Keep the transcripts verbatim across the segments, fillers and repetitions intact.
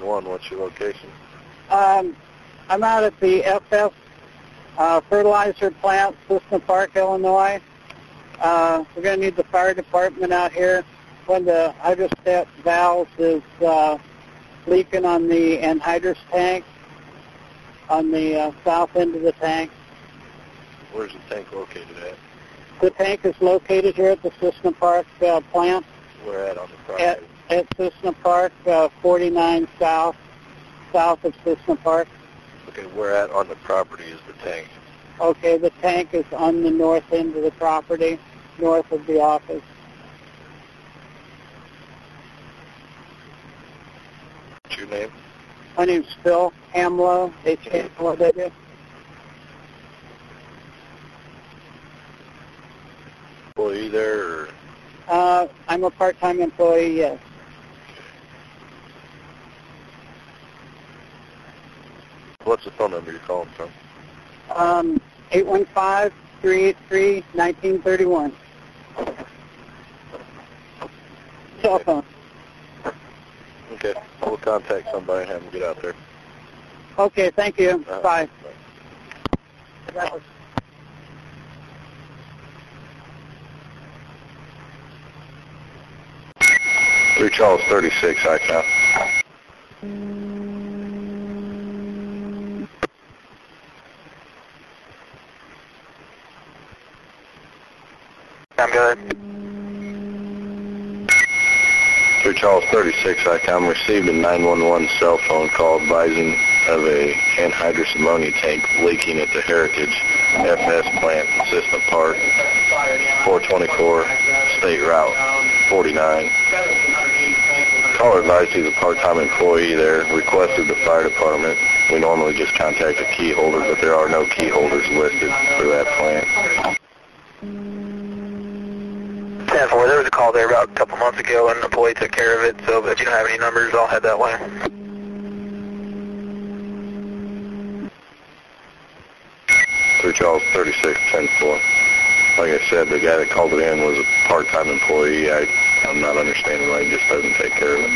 one. What's your location? Um, I'm out at the F F uh, fertilizer plant, Cissna Park, Illinois. Uh, we're going to need the fire department out here when the hydrostat valve is uh, leaking on the anhydrous tank, on the uh, south end of the tank. Where's the tank located at? The tank is located here at the Cissna Park uh, plant. Where at on the property? At, at Cissna Park, uh, forty-nine South, south of Cissna Park. Okay, where at on the property is the tank? Okay, the tank is on the north end of the property, north of the office. What's your name? My name's Phil Hamlow, H A M L O W. Employee there, or? Uh, I'm a part-time employee, yes. What's the phone number you're calling from? Um, eight one five, three eight three, one nine three one. Cell phone. Okay, we'll contact somebody and have them get out there. Okay, thank you. Uh, Bye. Bye. Three Charles thirty-six, I count. I'm good. Three Charles thirty-six, I count. Received a nine one one cell phone call advising of a anhydrous ammonia tank leaking at the Heritage F S plant, Cissna Park, four twenty-four, State Route forty-nine. Caller advised he's a part-time employee there, requested the fire department. We normally just contact the key holder, but there are no key holders listed for that plant. ten four, there was a call there about a couple months ago and an employee took care of it, so if you don't have any numbers, I'll head that way. Three Charles thirty-six, ten four. Like I said, the guy that called it in was a part-time employee. I, I'm not understanding why he just doesn't take care of it.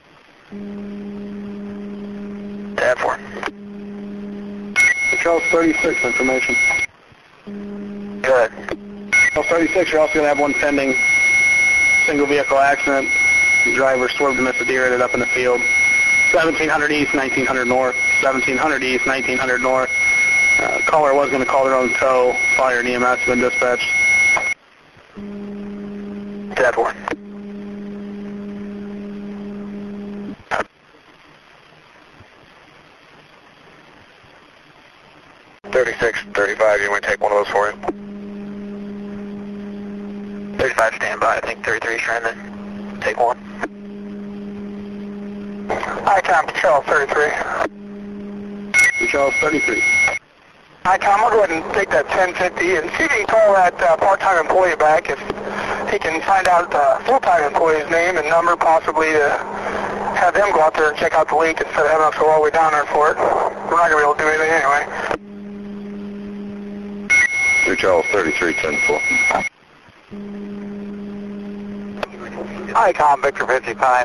ten four. Three Charles thirty-six, information. Go ahead. Charles thirty-six, you're also going to have one pending single vehicle accident. The driver swerved to miss a deer, ended up in the field. seventeen hundred east, nineteen hundred north. seventeen hundred east, nineteen hundred north. Uh, caller was going to call their own tow. Fire and E M S have been dispatched. ten four. thirty-six, thirty-five, you want to take one of those for you? thirty-five, stand by. I think thirty-three is trying to take one. ICOM, Charles thirty-three. Charles thirty-three. ICOM, I'll go ahead and take that ten fifty and see if you can call that uh, part-time employee back if he can find out the full-time employee's name and number, possibly to have them go out there and check out the leak instead of having us go all the way down there for it. We're not going to be able to do anything anyway. Three Charles thirty-three, ten four. ICOM, Victor fifty-five.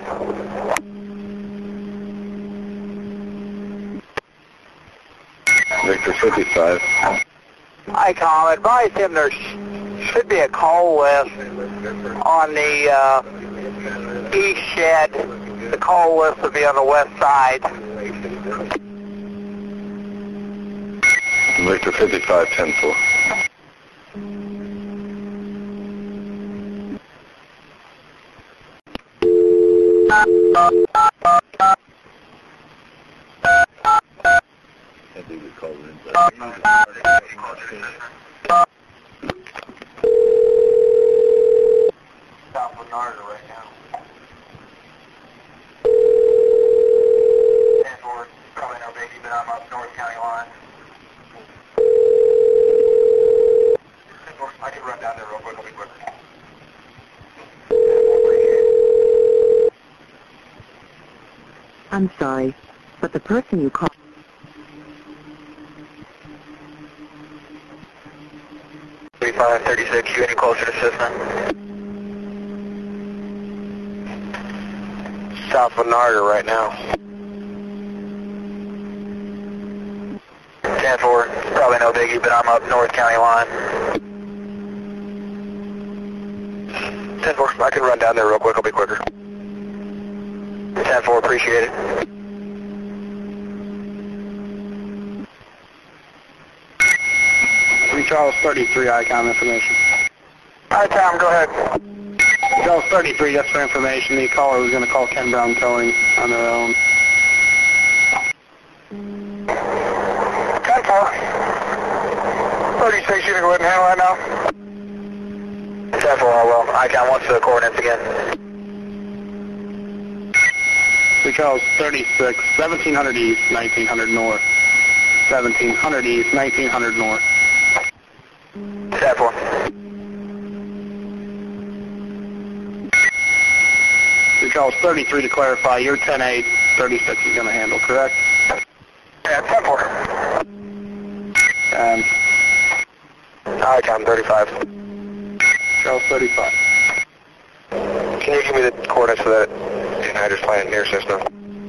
Victor fifty-five. ICOM, advise him there sh should be a call list on the uh, east shed. The call list will be on the west side. Victor fifty-five, ten four. I think we called in, but South Bernardo right now. ten four, probably no baby, but I'm up North County line. I can run down there real quick, I'll be quick. I'm sorry, but the person you called... thirty-five, thirty-six, you any closer to Cissna? South Bernardo right now. ten four, probably no biggie, but I'm up North County line. ten four, I can run down there real quick, I'll be quicker. ten four, appreciate it. Charles thirty-three, I COM information. Hi, Tom, go ahead. Charles thirty-three, just for information, the caller was going to call Ken Brown Towing on their own. ten four. thirty-six, you can go ahead and handle that now. ten four, all well. I COM, what's the coordinates again? Charles thirty-six, seventeen hundred east, nineteen hundred north. seventeen hundred east, nineteen hundred north. ten four. Charles thirty-three, to clarify, you're ten eight, thirty-six is going to handle, correct? Yeah, ten four. And I COM thirty-five. Charles thirty-five. Can you give me the coordinates for that anhydrous plant near system?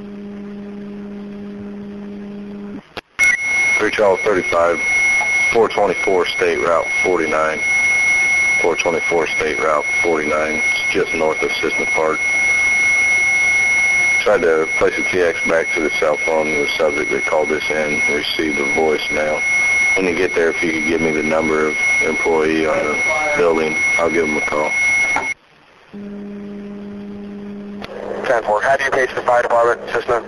three Charles thirty-five, four twenty-four State Route forty-nine. four twenty-four State Route forty-nine, it's just north of Cissna Park. Tried to place a T X back to the cell phone of the subject that called this in, received a voicemail. When you get there, if you could give me the number of employee on the building, I'll give them a call. ten four. How do you page the fire department system?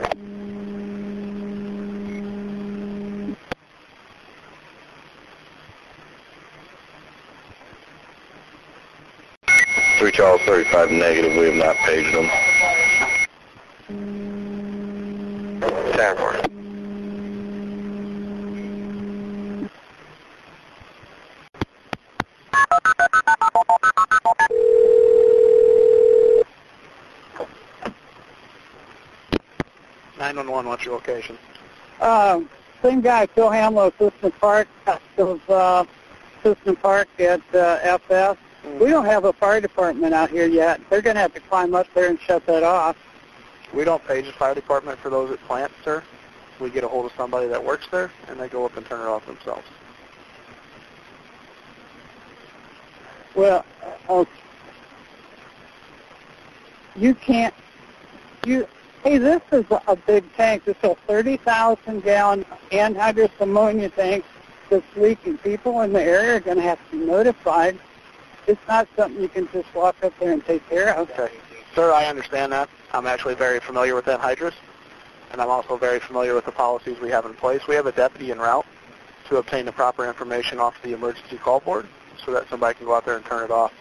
three Charles thirty-five, negative. We have not paged them. ten four. nine one one, what's your location? Um, same guy, Phil Hamlow, Cissna Park, of uh, Cissna Park at uh, F S. We don't have a fire department out here yet. They're going to have to climb up there and shut that off. We don't page the fire department for those at plant, sir. We get a hold of somebody that works there, and they go up and turn it off themselves. Well, uh, you can't, you, hey, this is a big tank. This is a thirty thousand gallon anhydrous ammonia tank that's leaking. People in the area are going to have to be notified. It's not something you can just walk up there and take care of. Okay. Sir, I understand that. I'm actually very familiar with anhydrous, and I'm also very familiar with the policies we have in place. We have a deputy en route to obtain the proper information off the emergency call board so that somebody can go out there and turn it off.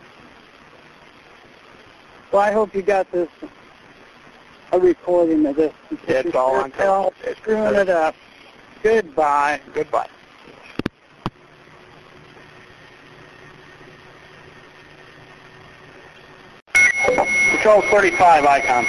Well, I hope you got this, a recording of this. It's all on tape. It's screwing it up. Goodbye. Goodbye. Charles thirty-five, I COM.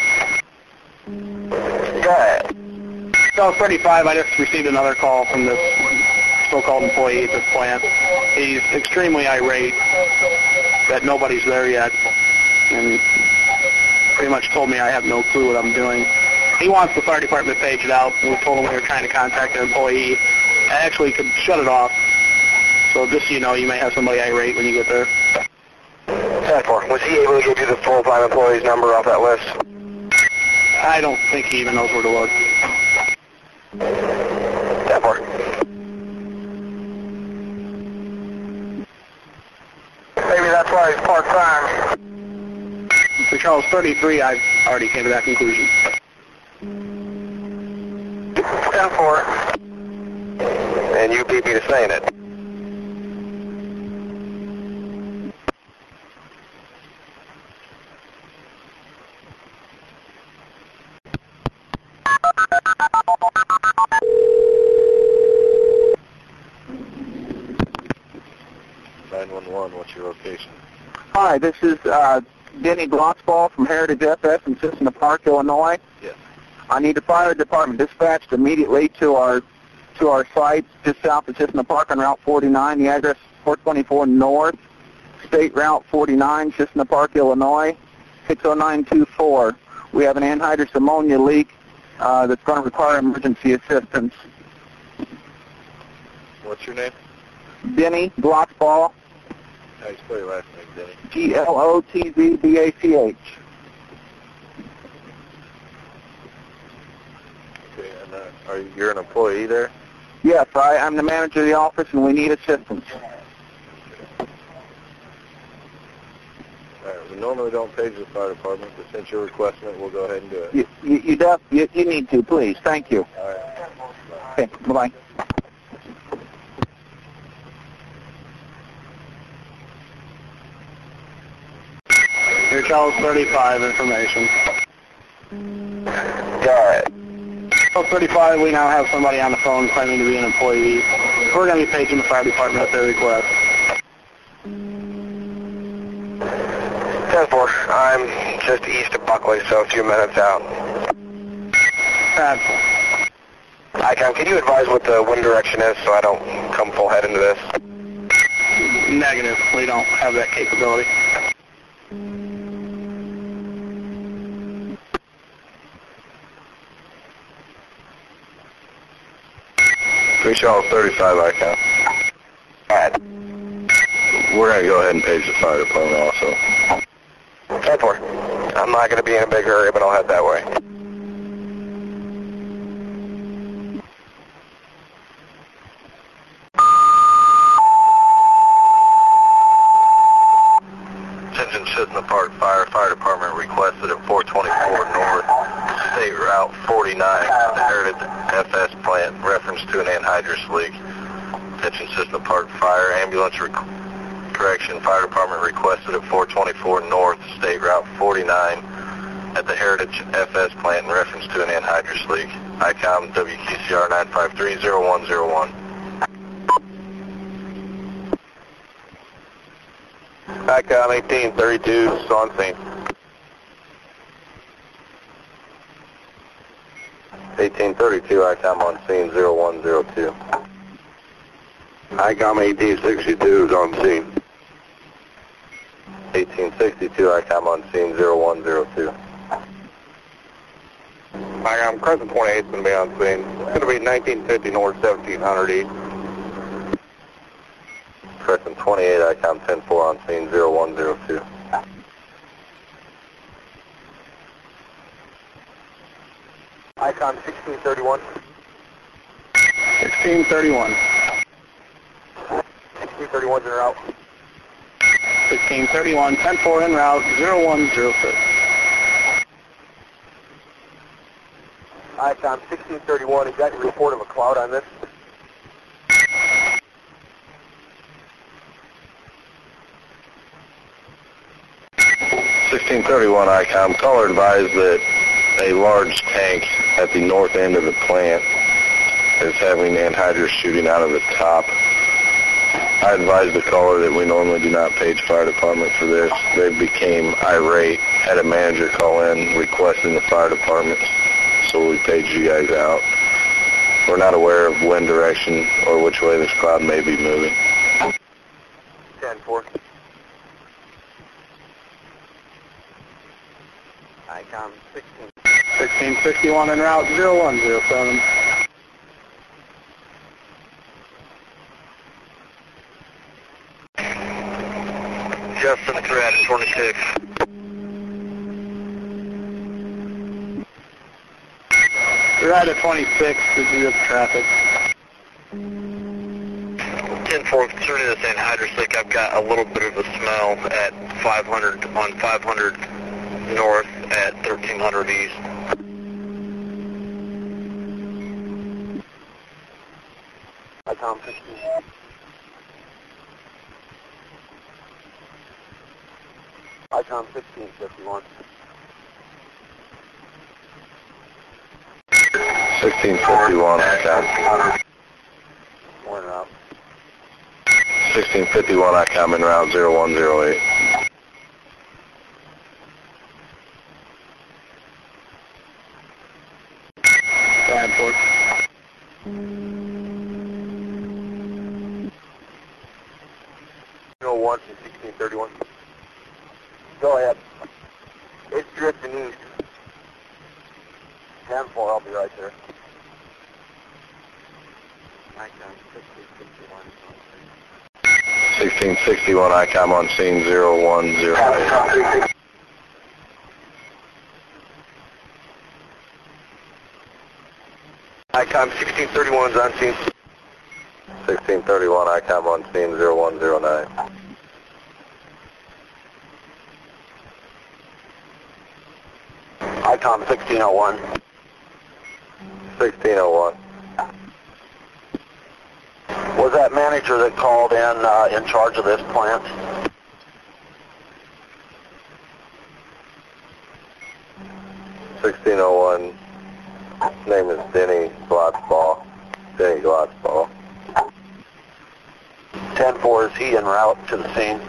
Go ahead. Charles thirty-five, I just received another call from this so-called employee at this plant. He's extremely irate that nobody's there yet, and pretty much told me I have no clue what I'm doing. He wants the fire department paged out, and we told him we were trying to contact an employee. I actually could shut it off, so just so you know, you may have somebody irate when you get there. ten four. Was he able to give you the full-time employee's number off that list? I don't think he even knows where to look. ten four. Maybe that's why he's part-time. For Charles thirty-three, I've already came to that conclusion. ten four. And you beat me to saying it. nine one one, what's your location? Hi, this is uh, Denny Glotzball from Heritage F S in Cissna Park, Illinois. Yes. I need the fire department dispatched immediately to our to our site just south of Cissna Park on Route forty-nine. The address four twenty-four North, State Route forty-nine, Cissna Park, Illinois, six oh nine two four. We have an anhydrous ammonia leak uh, that's going to require emergency assistance. What's your name? Denny Glotzball, How you spell your last name, Denny? G L O T Z B A C H. Okay, and uh, are you, you're an employee there? Yes, I, I'm the manager of the office, and we need assistance. All right, we normally don't page the fire department, but since you're requesting it, we'll go ahead and do it. You, you, you, def, you, you need to, please. Thank you. All right. Okay, bye-bye. Your Charles thirty-five information. Got it. Charles thirty-five, we now have somebody on the phone claiming to be an employee. We're going to be paging the fire department at their request. ten four, I'm just east of Buckley, so a few minutes out. Radford. ICOM, can you advise what the wind direction is so I don't come full head into this? Negative. We don't have that capability. three Charles thirty-five, I count. All right. We're going to go ahead and page the fire department also. ten four, I'm not going to be in a big hurry, but I'll head that way. Attention Chisholm Park Fire. Fire Department requested at four twenty-four North, State Route forty-nine, the Heritage F S plant, reference to an anhydrous leak. Attention Chisholm Park Fire. Ambulance rec correction. Fire Department requested at four twenty-four North, State Route forty-nine, at the Heritage F S plant in reference to an anhydrous leak. ICOM W Q C R nine five three zero one zero one. ICOM eighteen thirty-two, on scene. eighteen thirty-two, ICOM on scene zero one zero two. ICOM eighteen sixty-two is on scene. eighteen sixty-two, ICOM on scene zero one zero two. ICOM Crescent twenty-eight is going to be on scene. It's going to be nineteen fifty North, seventeen hundred East. Crescent twenty-eight, ICOM ten four on scene zero one zero two. ICOM sixteen thirty-one. sixteen thirty-one. sixteen thirty-one's en route. sixteen thirty-one, ten four en route, zero one zero six. ICOM sixteen thirty-one, exact report of a cloud on this. sixteen thirty-one ICOM, caller advised that a large tank at the north end of the plant is having anhydrous shooting out of the top. I advised the caller that we normally do not page fire department for this. They became irate, had a manager call in requesting the fire department, so we paged you guys out. We're not aware of wind direction or which way this cloud may be moving. ten four. ICOM sixteen. sixteen sixty-one en route, zero one zero seven. Justin, it's red at twenty-six. We're out at twenty-six, this is the traffic. ten four, concerning this anhydrous leak, I've got a little bit of a smell at five hundred, on five hundred North at thirteen hundred East. ICOM sixteen. ICOM sixteen fifty-one. sixteen fifty-one ICOM. One route. sixteen fifty-one ICOM en route zero one zero eight. Radford. oh one to sixteen thirty-one. Go ahead. It's drifting east. ten four, I'll be right there. sixteen sixty-one I COM on scene zero one zero eight. I COM sixteen thirty-one is on scene. sixteen thirty-one I COM on scene zero one zero nine. I COM sixteen oh one. sixteen oh one. Was that manager that called in uh, in charge of this plant? sixteen oh one. His name is Denny Glotzball. Denny Glotzball. ten four, is he en route to the scene?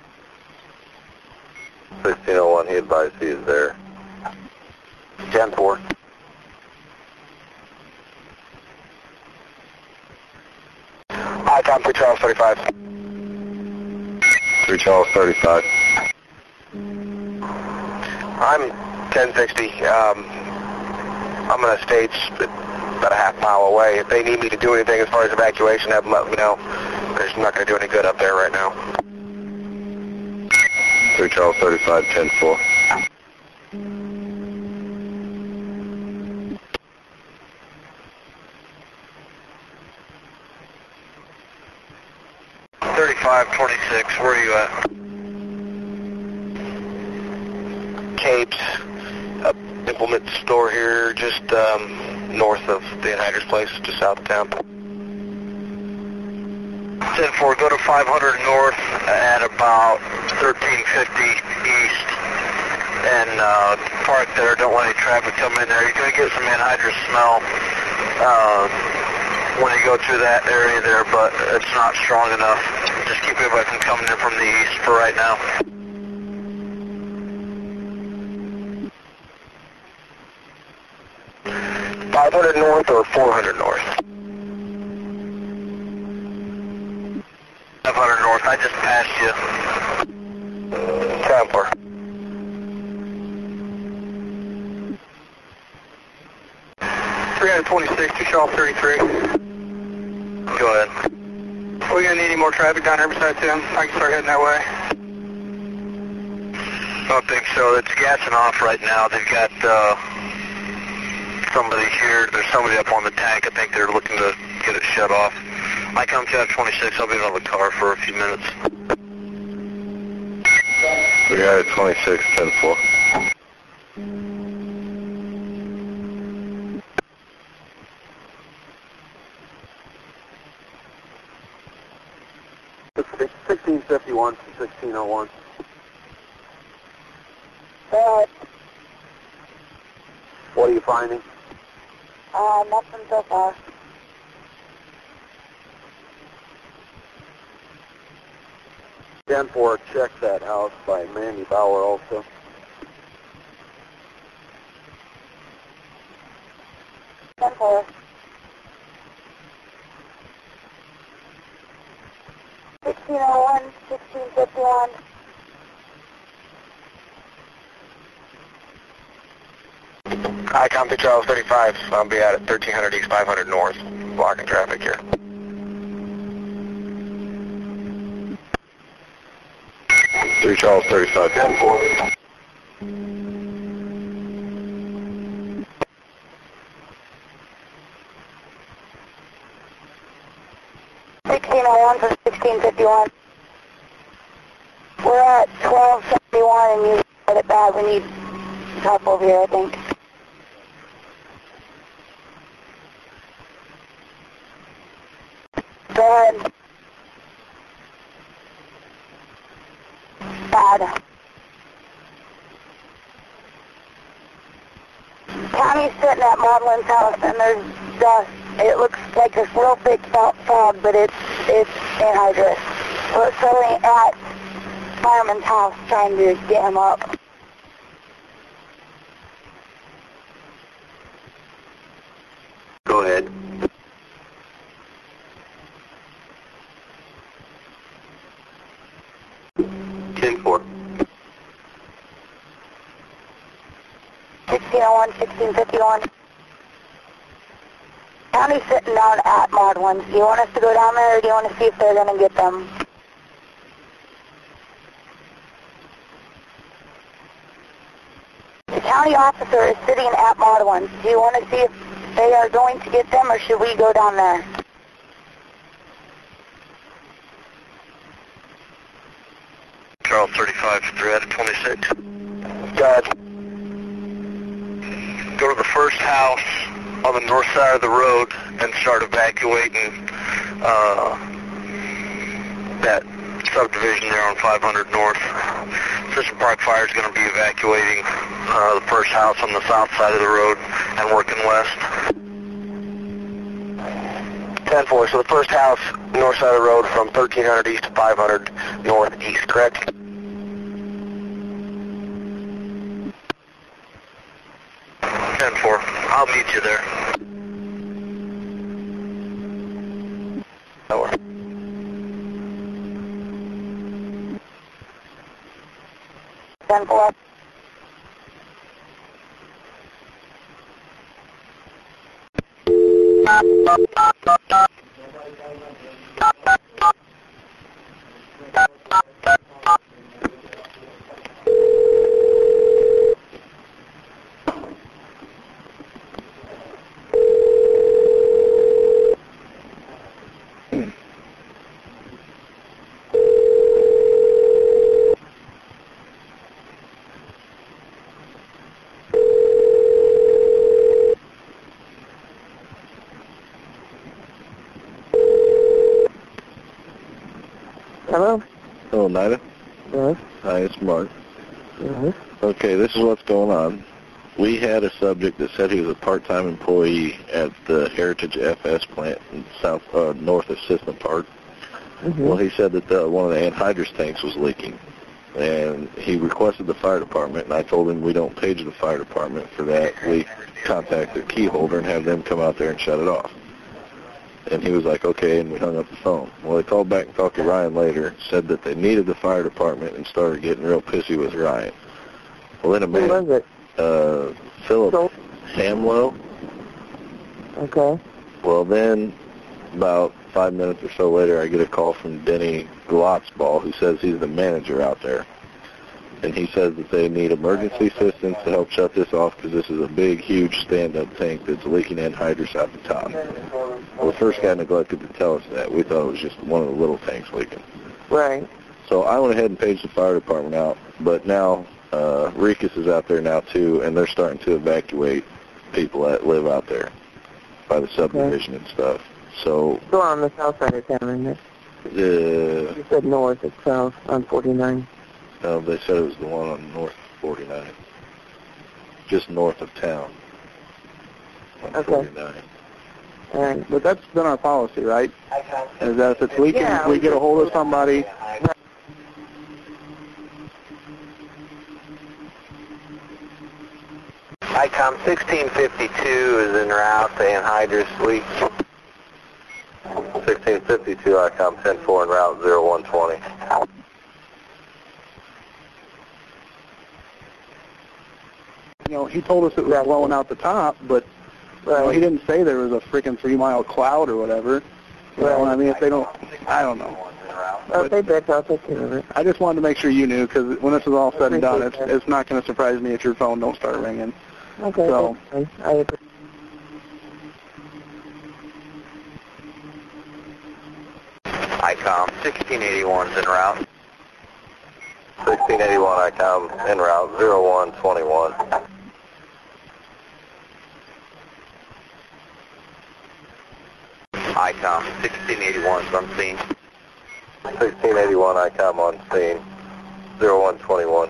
sixteen oh one, he advised he is there. ten four. I COM three Charles thirty-five. three Charles thirty-five. I'm ten sixty. Um, I'm in a stage about a half mile away. If they need me to do anything as far as evacuation, have them let me know. Because I'm not going to do any good up there right now. three Charles thirty-five, ten four. thirty-five twenty-six, where are you at? Capes, uh, implement store here, just um, north of the anhydrous place, just south of town. ten four, go to five hundred north at about thirteen fifty east, and uh, park there, don't let any traffic come in there. You're going to get some anhydrous smell uh, when you go through that area there, but it's not strong enough. Just keep everybody from coming in from the east for right now. five hundred north or four hundred north? five hundred north, I just passed you. ten four. three twenty-six, two Charles thirty-three. Go ahead. Are we going to need any more traffic down here besides him? I can start heading that way. I don't think so. It's gassing off right now. They've got uh, somebody here. There's somebody up on the tank. I think they're looking to get it shut off. I come to twenty-six. I'll be on the car for a few minutes. We got it twenty-six, ten four. sixteen fifty-one to sixteen oh one. Uh, What are you finding? uh, nothing so far. ten four, check that house by Mandy Bauer also. ten four. sixteen oh one, sixteen fifty-one. I COM two Charles thirty-five. I'll be out at thirteen hundred east, five hundred north. Blocking traffic here. three Charles thirty-five, ten four. sixteen oh one for sixteen fifty-one. We're at twelve seventy-one and you said it bad. We need help over here, I think. Go ahead. Bad. Tommy's sitting at Maudlin's house and there's dust. It looks like this real thick fo- fog, but it's it's anhydrous. We're sitting at Fireman's house trying to get him up. Go ahead. ten four. sixteen oh one, sixteen fifty-one. county's sitting down at Maudlin's. Do you want us to go down there, or do you want to see if they're going to get them? The county officer is sitting at Maudlin's. Do you want to see if they are going to get them, or should we go down there? Charles thirty-five, three out of twenty-six. Got Go to the first house on the north side of the road and start evacuating uh, that subdivision there on five hundred North. System Park Fire is going to be evacuating uh, the first house on the south side of the road and working west. ten four, so the first house, north side of the road from thirteen hundred east to five hundred northeast, correct? ten four, I'll meet you there. Over. ten four. Hello? Hello, Nida. Yes. Hi, it's Mark. Yes. Okay, this is what's going on. We had a subject that said he was a part-time employee at the Heritage F S plant in south, uh, north of System Park. Mm-hmm. Well, he said that the, one of the anhydrous tanks was leaking, and he requested the fire department, and I told him we don't page the fire department for that. We contact their key holder and have them come out there and shut it off. And he was like, okay, and we hung up the phone. Well, they called back and talked to Ryan later, said that they needed the fire department, and started getting real pissy with Ryan. Well, then a man, Who was it? uh, Philip So- Hamlow. Okay. Well, then about five minutes or so later, I get a call from Denny Glotzball, who says he's the manager out there. And he says that they need emergency assistance to help shut this off because this is a big, huge stand-up tank that's leaking anhydrous out the top. Well, the first guy neglected to tell us that. We thought it was just one of the little tanks leaking. Right. So I went ahead and paged the fire department out, but now uh, Rikus is out there now too, and they're starting to evacuate people that live out there by the subdivision and stuff. So Still on the south side of town, isn't it? uh, You said north, it's south on forty-nine. uh, they said it was the one on North forty-nine, just north of town on Okay. forty-nine. All right. But that's been our policy, right? Is that if it's leaking, Yeah. we get a hold of somebody. I COM sixteen fifty-two is en route to anhydrous leak. sixteen fifty-two, I COM ten four en route zero one twenty. You know, he told us it was blowing out the top, but you know, he didn't say there was a freaking three-mile cloud or whatever. You know, I mean, if they don't, I don't know. Well, if they bet, I'll take care of it. I just wanted to make sure you knew, because when this is all said and done, it's, it's not going to surprise me if your phone don't start ringing. Okay, So- that's fine. I agree. I COM sixteen eighty-one is en route. sixteen eighty-one, I COM en route zero one twenty-one. I COM sixteen eighty-one is on scene. sixteen eighty-one, I COM on scene zero one twenty-one.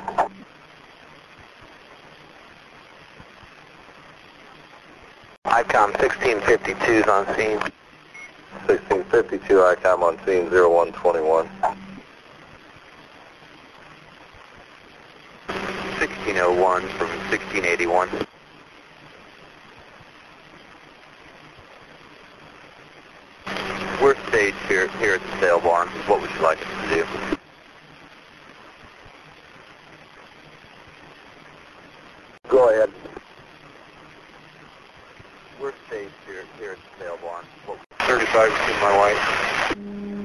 I COM sixteen fifty-two is on scene. sixteen fifty-two, I COM on scene zero one twenty-one. sixteen oh one from sixteen eighty-one. We're staged here, here at the sale barn. What would you like us to do? Go ahead. we're safe here, here at the sale barn. thirty-five, you see my wife.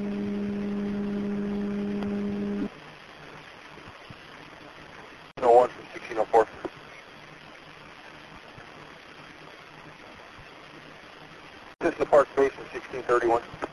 No one from sixteen oh four. This is the Park Basin, sixteen thirty-one.